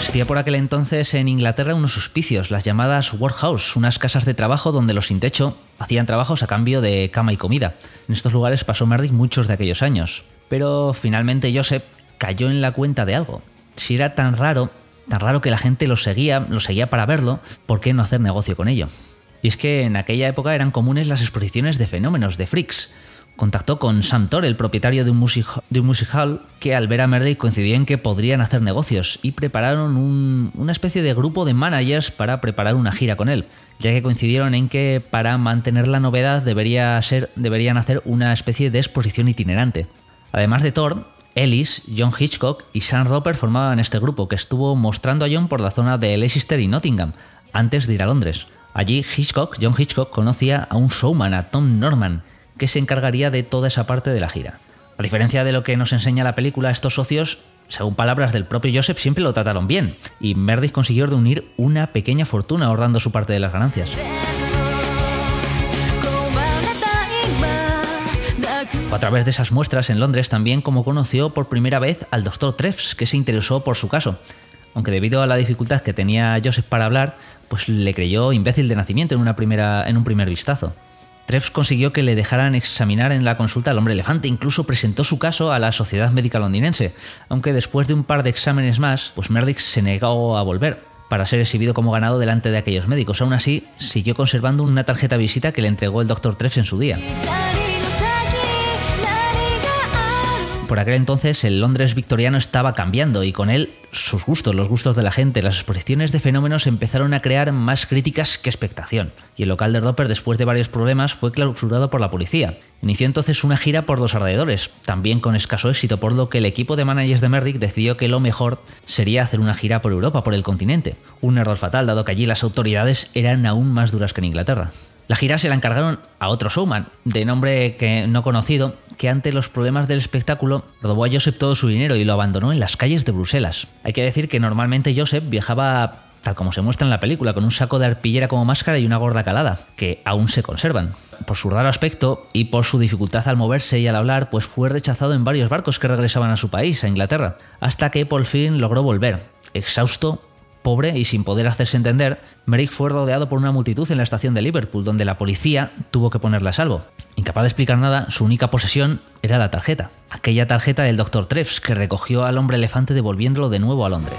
Speaker 5: Existía por aquel entonces en Inglaterra unos hospicios, las llamadas workhouse, unas casas de trabajo donde los sin techo hacían trabajos a cambio de cama y comida. En estos lugares pasó Merdick muchos de aquellos años. Pero finalmente Joseph cayó en la cuenta de algo. Si era tan raro, tan raro que la gente lo seguía, lo seguía para verlo, ¿por qué no hacer negocio con ello? Y es que en aquella época eran comunes las exposiciones de fenómenos, de freaks. Contactó con Sam Tor, el propietario de un music, de un music hall, que al ver a Merdick coincidió en que podrían hacer negocios y prepararon un, una especie de grupo de managers para preparar una gira con él, ya que coincidieron en que para mantener la novedad debería ser, deberían hacer una especie de exposición itinerante. Además de Thor, Ellis, John Hitchcock y Sam Roper formaban este grupo que estuvo mostrando a John por la zona de Leicester y Nottingham, antes de ir a Londres. Allí Hitchcock, John Hitchcock conocía a un showman, a Tom Norman, que se encargaría de toda esa parte de la gira. A diferencia de lo que nos enseña la película, estos socios, según palabras del propio Joseph, siempre lo trataron bien, y Merdick consiguió reunir una pequeña fortuna ahorrando su parte de las ganancias. Fue a través de esas muestras en Londres también como conoció por primera vez al doctor Treves, que se interesó por su caso. Aunque debido a la dificultad que tenía Joseph para hablar, pues le creyó imbécil de nacimiento en, una primera, en un primer vistazo. Treves consiguió que le dejaran examinar en la consulta al hombre elefante, incluso presentó su caso a la Sociedad Médica Londinense, aunque después de un par de exámenes más, pues Merdick se negó a volver para ser exhibido como ganado delante de aquellos médicos. Aún así, siguió conservando una tarjeta de visita que le entregó el doctor Treves en su día. Por aquel entonces el Londres victoriano estaba cambiando y con él sus gustos, los gustos de la gente. Las exposiciones de fenómenos empezaron a crear más críticas que expectación y el local de Roper, después de varios problemas, fue clausurado por la policía. Inició entonces una gira por los alrededores, también con escaso éxito, por lo que el equipo de managers de Merdick decidió que lo mejor sería hacer una gira por Europa, por el continente. Un error fatal, dado que allí las autoridades eran aún más duras que en Inglaterra. La gira se la encargaron a otro showman, de nombre que no conocido, que ante los problemas del espectáculo robó a Joseph todo su dinero y lo abandonó en las calles de Bruselas. Hay que decir que normalmente Joseph viajaba, tal como se muestra en la película, con un saco de arpillera como máscara y una gorda calada, que aún se conservan. Por su raro aspecto y por su dificultad al moverse y al hablar, pues fue rechazado en varios barcos que regresaban a su país, a Inglaterra, hasta que por fin logró volver, exhausto, pobre y sin poder hacerse entender. Merdick fue rodeado por una multitud en la estación de Liverpool, donde la policía tuvo que ponerle a salvo. Incapaz de explicar nada, su única posesión era la tarjeta. Aquella tarjeta del doctor Treves, que recogió al hombre elefante devolviéndolo de nuevo a Londres.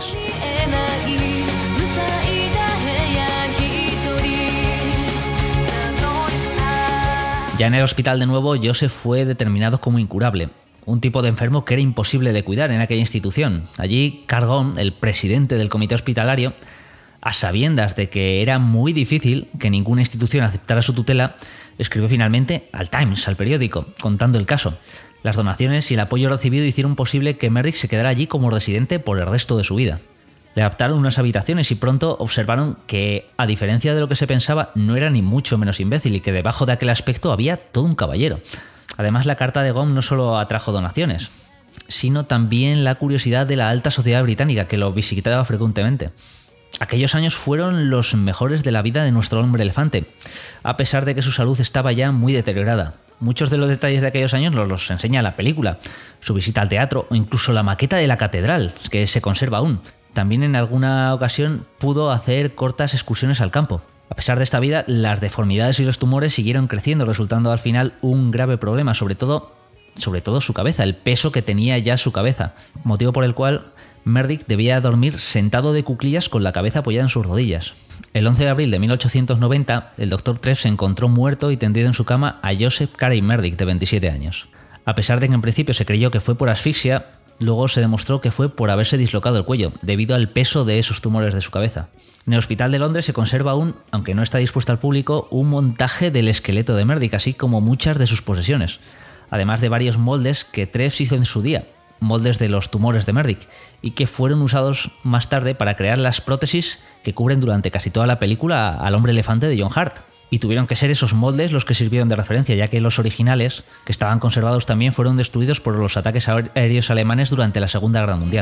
Speaker 5: Ya en el hospital de nuevo, Joseph fue determinado como incurable. Un tipo de enfermo que era imposible de cuidar en aquella institución. Allí, Carl Gone, el presidente del comité hospitalario, a sabiendas de que era muy difícil que ninguna institución aceptara su tutela, escribió finalmente al Times, al periódico, contando el caso. Las donaciones y el apoyo recibido hicieron posible que Merdick se quedara allí como residente por el resto de su vida. Le adaptaron unas habitaciones y pronto observaron que, a diferencia de lo que se pensaba, no era ni mucho menos imbécil y que debajo de aquel aspecto había todo un caballero. Además, la carta de Gone no solo atrajo donaciones, sino también la curiosidad de la alta sociedad británica, que lo visitaba frecuentemente. Aquellos años fueron los mejores de la vida de nuestro hombre elefante, a pesar de que su salud estaba ya muy deteriorada. Muchos de los detalles de aquellos años nos los enseña la película, su visita al teatro o incluso la maqueta de la catedral, que se conserva aún. También en alguna ocasión pudo hacer cortas excursiones al campo. A pesar de esta vida, las deformidades y los tumores siguieron creciendo, resultando al final un grave problema, sobre todo, sobre todo su cabeza, el peso que tenía ya su cabeza, motivo por el cual Merdick debía dormir sentado de cuclillas con la cabeza apoyada en sus rodillas. El once de abril de mil ochocientos noventa, el doctor Treves encontró muerto y tendido en su cama a Joseph Carey Merdick, de veintisiete años. A pesar de que en principio se creyó que fue por asfixia, luego se demostró que fue por haberse dislocado el cuello, debido al peso de esos tumores de su cabeza. En el Hospital de Londres se conserva aún, aunque no está dispuesto al público, un montaje del esqueleto de Merdick, así como muchas de sus posesiones, además de varios moldes que Treves hizo en su día, moldes de los tumores de Merdick, y que fueron usados más tarde para crear las prótesis que cubren durante casi toda la película al hombre elefante de John Hart. Y tuvieron que ser esos moldes los que sirvieron de referencia, ya que los originales, que estaban conservados también, fueron destruidos por los ataques aéreos alemanes durante la Segunda Guerra Mundial.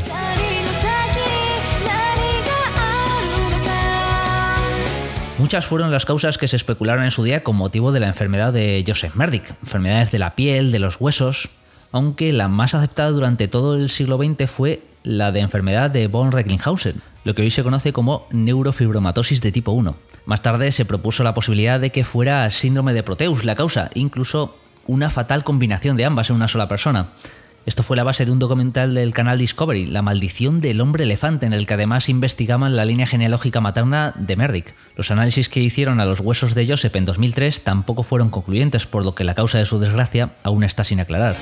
Speaker 5: Muchas fueron las causas que se especularon en su día con motivo de la enfermedad de Joseph Merdick, enfermedades de la piel, de los huesos, aunque la más aceptada durante todo el siglo veinte fue la de enfermedad de von Recklinghausen. lo que hoy se conoce como neurofibromatosis de tipo uno. Más tarde se propuso la posibilidad de que fuera síndrome de Proteus la causa, incluso una fatal combinación de ambas en una sola persona. Esto fue la base de un documental del canal Discovery, La maldición del hombre elefante, en el que además investigaban la línea genealógica materna de Merrick. Los análisis que hicieron a los huesos de Joseph en dos mil tres tampoco fueron concluyentes, por lo que la causa de su desgracia aún está sin aclarar.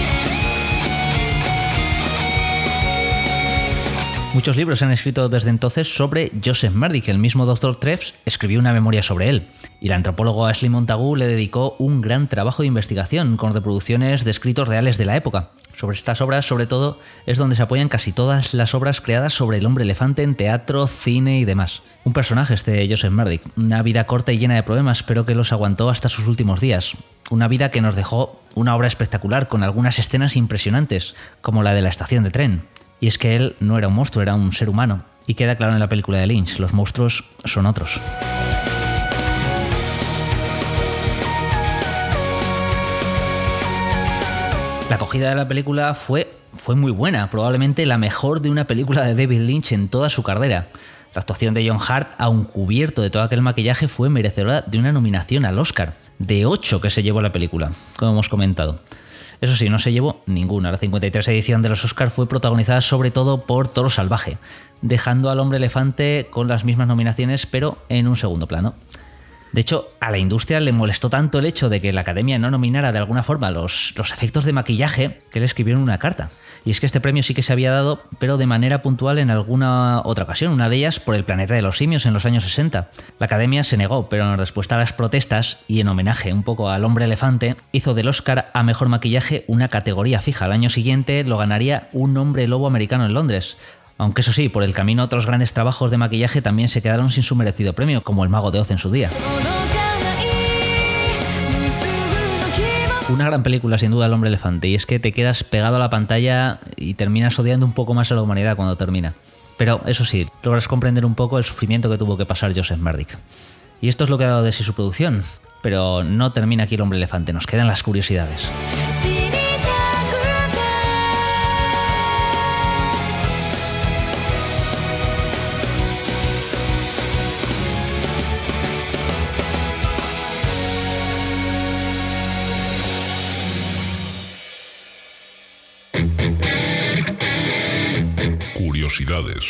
Speaker 5: Muchos libros se han escrito desde entonces sobre Joseph Merrick. El mismo doctor Treves escribió una memoria sobre él. Y el antropólogo Ashley Montagu le dedicó un gran trabajo de investigación con reproducciones de escritos reales de la época. Sobre estas obras, sobre todo, es donde se apoyan casi todas las obras creadas sobre el hombre elefante en teatro, cine y demás. Un personaje este Joseph Merrick. Una vida corta y llena de problemas, pero que los aguantó hasta sus últimos días. Una vida que nos dejó una obra espectacular con algunas escenas impresionantes, como la de la estación de tren. Y es que él no era un monstruo, era un ser humano. Y queda claro en la película de Lynch, los monstruos son otros. La acogida de la película fue, fue muy buena, probablemente la mejor de una película de David Lynch en toda su carrera. La actuación de John Hurt, aun cubierto de todo aquel maquillaje, fue merecedora de una nominación al Oscar, de ocho que se llevó la película, como hemos comentado. Eso sí, no se llevó ninguna. La cincuenta y tercera edición de los Oscars fue protagonizada sobre todo por Toro Salvaje, dejando al hombre elefante con las mismas nominaciones, pero en un segundo plano. De hecho, a la industria le molestó tanto el hecho de que la Academia no nominara de alguna forma los, los efectos de maquillaje que le escribieron una carta. Y es que este premio sí que se había dado, pero de manera puntual en alguna otra ocasión, una de ellas por El planeta de los simios en los años sesenta. La Academia se negó, pero en respuesta a las protestas y en homenaje un poco al hombre elefante, hizo del Oscar a mejor maquillaje una categoría fija. Al año siguiente lo ganaría Un hombre lobo americano en Londres. Aunque eso sí, por el camino otros grandes trabajos de maquillaje también se quedaron sin su merecido premio, como El mago de Oz en su día. Una gran película sin duda El hombre elefante, y es que te quedas pegado a la pantalla y terminas odiando un poco más a la humanidad cuando termina. Pero eso sí, logras comprender un poco el sufrimiento que tuvo que pasar Joseph Merrick. Y esto es lo que ha dado de sí su producción, pero no termina aquí El hombre elefante, nos quedan las curiosidades.
Speaker 4: Curiosidades.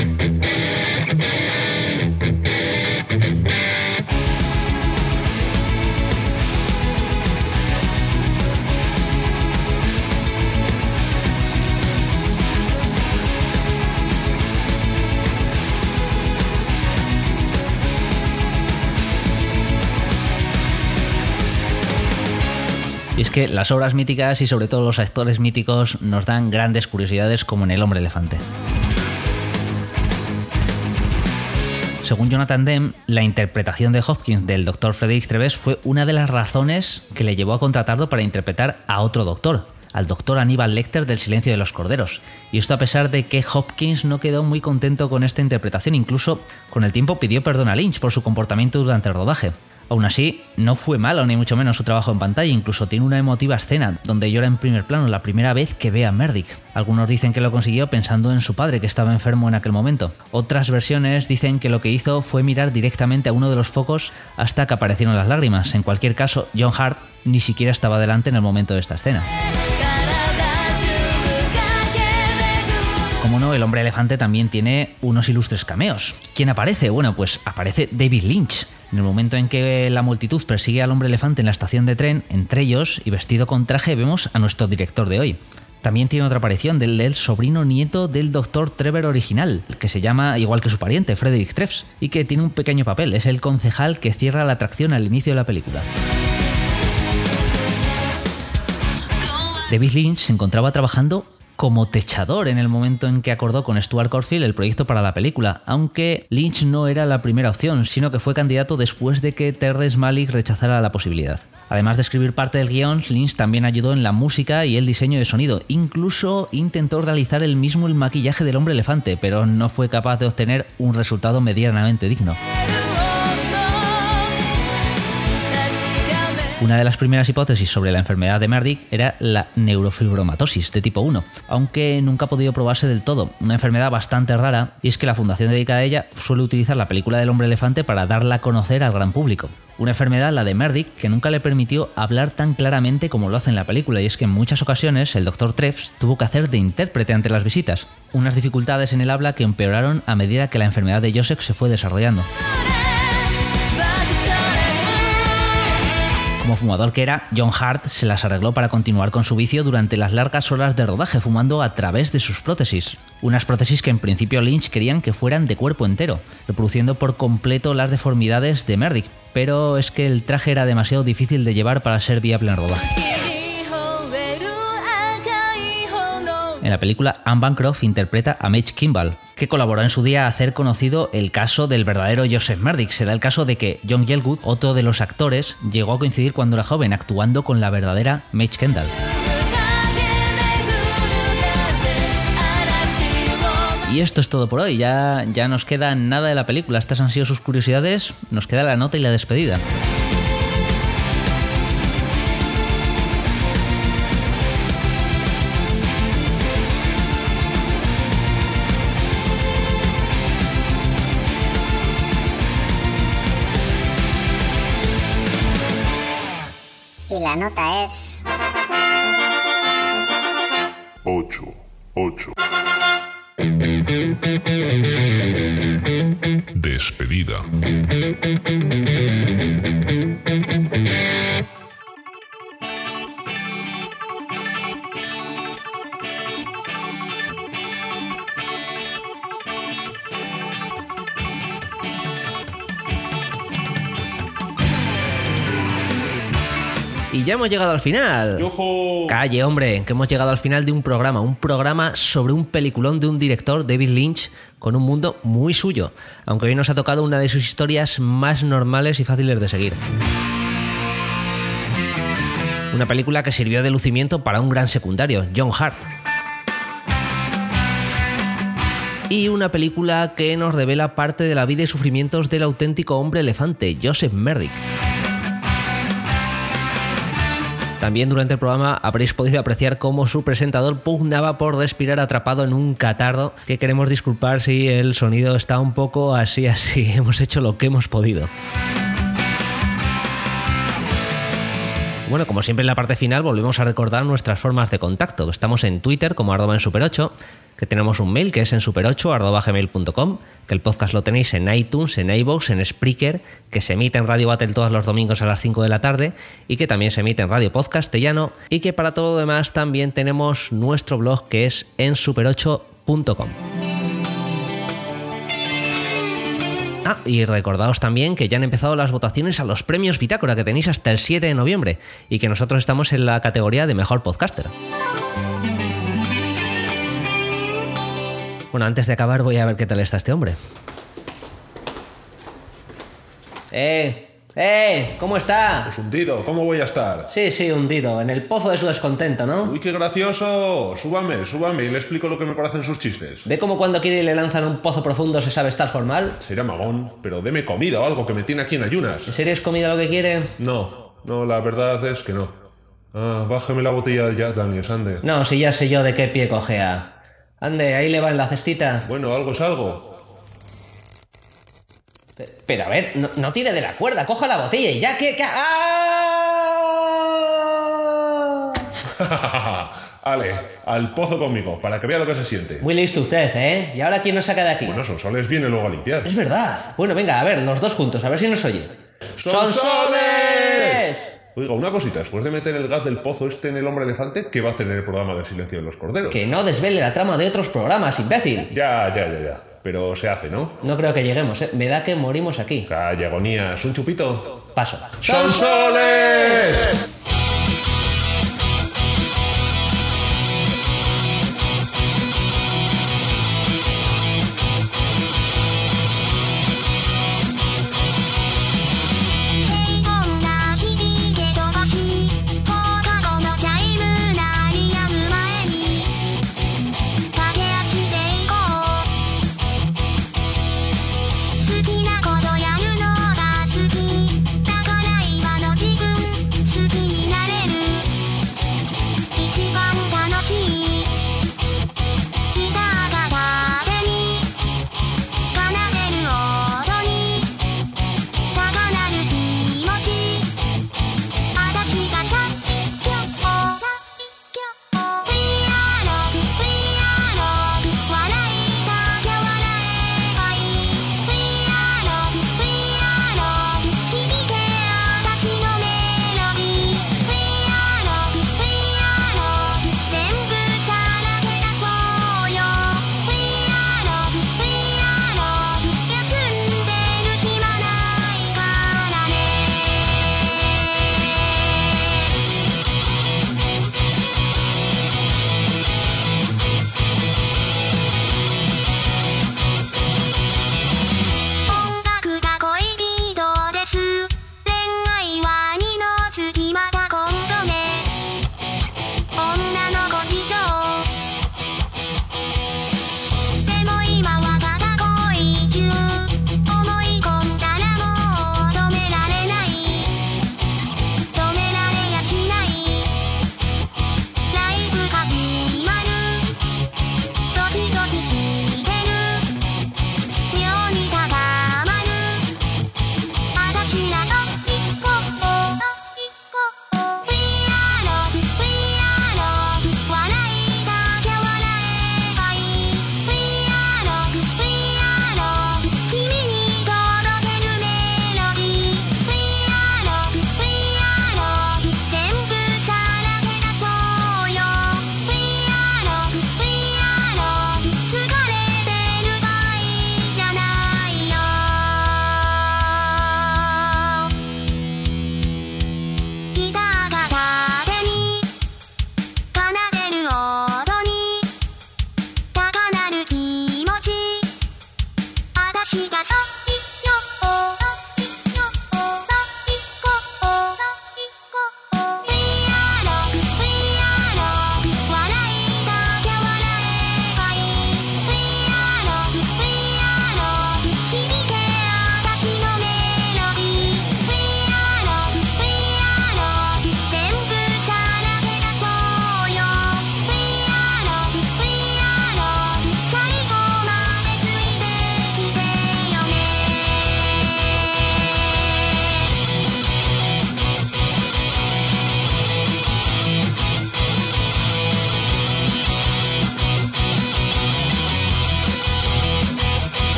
Speaker 5: Y es que las obras míticas y sobre todo los actores míticos nos dan grandes curiosidades como en El hombre elefante. Según Jonathan Demme, la interpretación de Hopkins del doctor Frederick Treves fue una de las razones que le llevó a contratarlo para interpretar a otro doctor, al doctor Aníbal Lecter del Silencio de los Corderos. Y esto a pesar de que Hopkins no quedó muy contento con esta interpretación, incluso con el tiempo pidió perdón a Lynch por su comportamiento durante el rodaje. Aún así, no fue malo ni mucho menos su trabajo en pantalla, incluso tiene una emotiva escena donde llora en primer plano la primera vez que ve a Merrick. Algunos dicen que lo consiguió pensando en su padre, que estaba enfermo en aquel momento. Otras versiones dicen que lo que hizo fue mirar directamente a uno de los focos hasta que aparecieron las lágrimas. En cualquier caso, John Hurt ni siquiera estaba delante en el momento de esta escena. Como no, El hombre elefante también tiene unos ilustres cameos. ¿Quién aparece? Bueno, pues aparece David Lynch. En el momento en que la multitud persigue al hombre elefante en la estación de tren, entre ellos, y vestido con traje, vemos a nuestro director de hoy. También tiene otra aparición del, del sobrino nieto del doctor Trevor original, que se llama igual que su pariente, Frederick Treves, y que tiene un pequeño papel. Es el concejal que cierra la atracción al inicio de la película. David Lynch se encontraba trabajando como techador en el momento en que acordó con Stuart Corfield el proyecto para la película, aunque Lynch no era la primera opción, sino que fue candidato después de que Terrence Malick rechazara la posibilidad. Además de escribir parte del guión, Lynch también ayudó en la música y el diseño de sonido. Incluso intentó realizar él mismo el maquillaje del hombre elefante, pero no fue capaz de obtener un resultado medianamente digno. Una de las primeras hipótesis sobre la enfermedad de Merdick era la neurofibromatosis de tipo uno, aunque nunca ha podido probarse del todo, una enfermedad bastante rara, y es que la fundación dedicada a ella suele utilizar la película del hombre elefante para darla a conocer al gran público. Una enfermedad, la de Merdick, que nunca le permitió hablar tan claramente como lo hace en la película, y es que en muchas ocasiones el doctor Treves tuvo que hacer de intérprete ante las visitas, unas dificultades en el habla que empeoraron a medida que la enfermedad de Joseph se fue desarrollando. Como fumador que era, John Hurt se las arregló para continuar con su vicio durante las largas horas de rodaje, fumando a través de sus prótesis. Unas prótesis que en principio Lynch querían que fueran de cuerpo entero, reproduciendo por completo las deformidades de Merdick, pero es que el traje era demasiado difícil de llevar para ser viable en rodaje. En la película, Anne Bancroft interpreta a Madge Kimball, que colaboró en su día a hacer conocido el caso del verdadero Joseph Merdick. Se da el caso de que John Gielgud, otro de los actores, llegó a coincidir cuando era joven actuando con la verdadera Madge Kendall. Y esto es todo por hoy, ya, ya nos queda nada de la película. Estas han sido sus curiosidades, nos queda la nota y la despedida.
Speaker 6: Y la nota es...
Speaker 4: Ocho, ocho. Despedida.
Speaker 5: Y ya hemos llegado al final.
Speaker 4: ¡Yojo!
Speaker 5: Calle, hombre, que hemos llegado al final de un programa. Un programa sobre un peliculón de un director, David Lynch, con un mundo muy suyo. Aunque hoy nos ha tocado una de sus historias más normales y fáciles de seguir. Una película que sirvió de lucimiento para un gran secundario, John Hurt. Y una película que nos revela parte de la vida y sufrimientos del auténtico hombre elefante, Joseph Merdick. También durante el programa habréis podido apreciar cómo su presentador pugnaba por respirar atrapado en un catarro, que queremos disculpar si el sonido está un poco así así. Hemos hecho lo que hemos podido. Bueno, como siempre en la parte final volvemos a recordar nuestras formas de contacto. Estamos en Twitter como arroba en super ocho, que tenemos un mail que es en super ocho arroba gmail punto com, que el podcast lo tenéis en iTunes, en iVoox, en Spreaker, que se emite en Radio Battle todos los domingos a las cinco de la tarde y que también se emite en Radio Podcastellano, y que para todo lo demás también tenemos nuestro blog que es en super ocho punto com. Ah, y recordaos también que ya han empezado las votaciones a los premios Bitácora, que tenéis hasta el siete de noviembre, y que nosotros estamos en la categoría de Mejor Podcaster. Bueno, antes de acabar voy a ver qué tal está este hombre. ¡Eh! ¡Eh! ¿Cómo está?
Speaker 4: Pues hundido, ¿cómo voy a estar?
Speaker 5: Sí, sí, hundido, en el pozo de su descontento, ¿no?
Speaker 4: Uy, qué gracioso. Súbame, súbame y le explico lo que me parecen sus chistes.
Speaker 5: ¿Ve cómo cuando quiere y le lanzan un pozo profundo se sabe estar formal?
Speaker 4: Será magón, pero deme comida o algo, que me tiene aquí en ayunas.
Speaker 5: ¿En serio es comida lo que quiere?
Speaker 4: No, no, la verdad es que no. Ah, bájeme la botella de Jack Daniels, ande.
Speaker 5: No, si ya sé yo de qué pie cojea. Ande, ahí le va en la cestita.
Speaker 4: Bueno, algo es algo.
Speaker 5: Pero a ver, no, no tire de la cuerda, coja la botella y ya que... que... ¡Ah!
Speaker 4: Ale, al pozo conmigo, para que vea lo que se siente.
Speaker 5: Muy listo usted, ¿eh? ¿Y ahora quién nos saca de aquí?
Speaker 4: Bueno, Sonsoles viene luego a limpiar.
Speaker 5: Es verdad. Bueno, venga, a ver, los dos juntos, a ver si nos oye.
Speaker 4: ¡Sonsoles! Oiga, una cosita, después de meter el gas del pozo este en el hombre elefante, ¿qué va a hacer en el programa del silencio de los corderos?
Speaker 5: Que no desvele la trama de otros programas, imbécil.
Speaker 4: Ya, ya, ya, ya. Pero se hace, ¿no?
Speaker 5: No creo que lleguemos, ¿eh? Me da que morimos aquí.
Speaker 4: Calla, agonías. ¿Un chupito?
Speaker 5: Paso.
Speaker 4: ¡Sonsoles!